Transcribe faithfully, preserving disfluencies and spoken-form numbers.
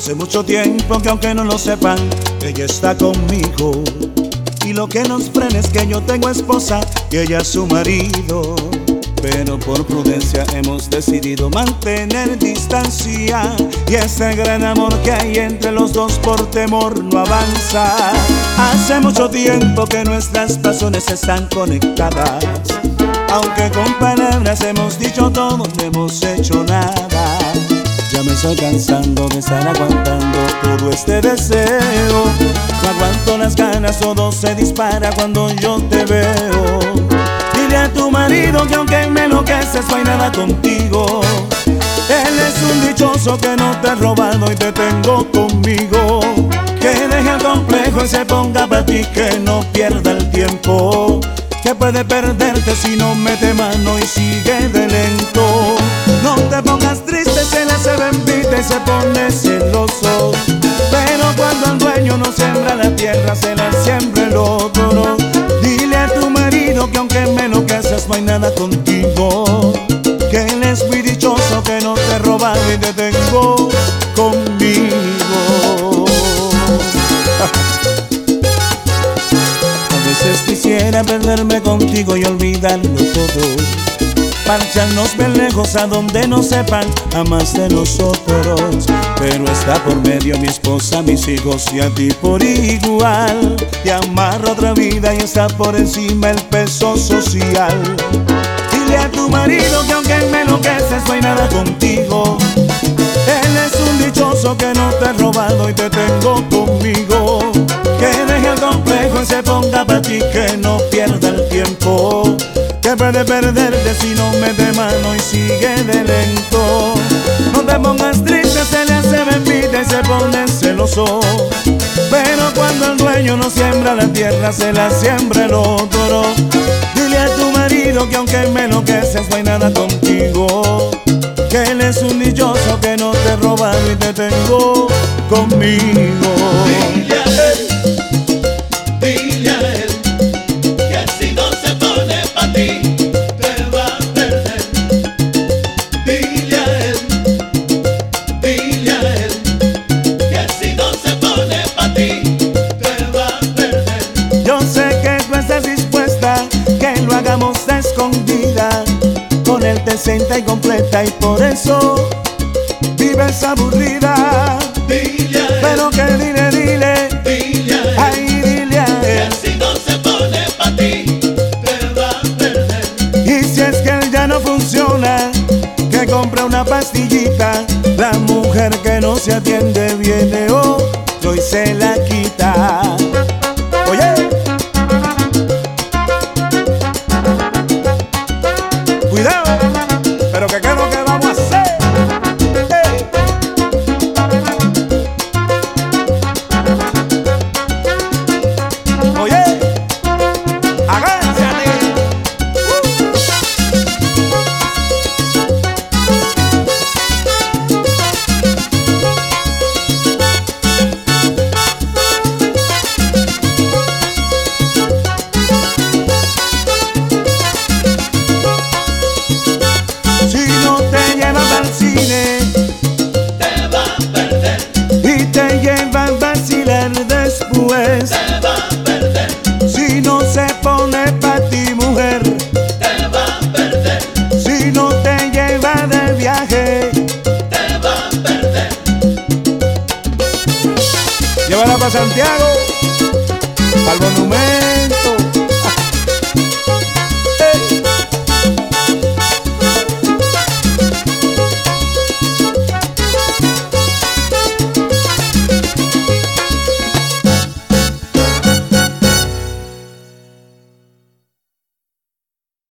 Hace mucho tiempo que aunque no lo sepan, ella está conmigo. Y lo que nos frena es que yo tengo esposa y ella es su marido. Pero por prudencia hemos decidido mantener distancia. Y ese gran amor que hay entre los dos por temor no avanza. Hace mucho tiempo que nuestras pasiones están conectadas. Aunque con palabras hemos dicho todo, no hemos hecho nada. Ya me estoy cansando de estar aguantando todo este deseo. No aguanto las ganas, todo se dispara cuando yo te veo. Dile a tu marido que aunque me enloqueces no hay nada contigo. Él es un dichoso que no te ha robado y te tengo conmigo. Que deje el complejo y se ponga para ti, que no pierda el tiempo. Que puede perderte si no mete mano y sigue de lento. No te pongas triste, se le hace bendita y se pone celoso. Pero cuando el dueño no siembra la tierra, se la siembra el otro. Dile a tu marido que aunque me enloqueces no hay nada contigo. Que él es muy dichoso, que no te he robado y te tengo conmigo. A veces quisiera perderme contigo y olvidarlo todo. Marcharnos bien lejos a donde no sepan a más de nosotros. Pero está por medio mi esposa, mis hijos y a ti por igual. Te amarro otra vida y está por encima el peso social. Dile a tu marido que aunque me enloqueces no hay nada contigo. Él es un dichoso que no te he robado y te tengo conmigo. Que deje el complejo y se ponga para ti, que no pierda el tiempo. Que puede perderte si no mete mano y sigue de lento. No te pongas triste, se le hace bendita y se pone celoso. Pero cuando el dueño no siembra la tierra, se la siembra el otro. Dile a tu marido que aunque me enloqueces no hay nada contigo. Que él es un dichoso que no te he robado y te tengo conmigo. Dile a él, dile a él, que si no se pone pa' ti, te va a perder. Dile a él, dile a él, que si no se pone pa' ti, te va a perder. Yo sé que tú estás dispuesta, que lo hagamos de escondida. Con él te sienta y completa y por eso vives aburrida. Dile a él, pero que dile, dile, dile a él, ay, dile a él, que si no se pone pa' ti, te va a perder. y si es que él ya no funciona, que compre una pastillita. La mujer que no se atiende viene otro y se la quita. Oye, cuidado, pero que qué es lo que vamos a hacer. Hey. Oye, agárrate. Uh. Si no te llevas al cine Te va a perder, y te llevas a vacilar después. te va a perder, Si no se pone pa' ti, mujer. te va a perder, Si no te lleva de viaje, te va a perder. llévala pa' Santiago, al Monumento.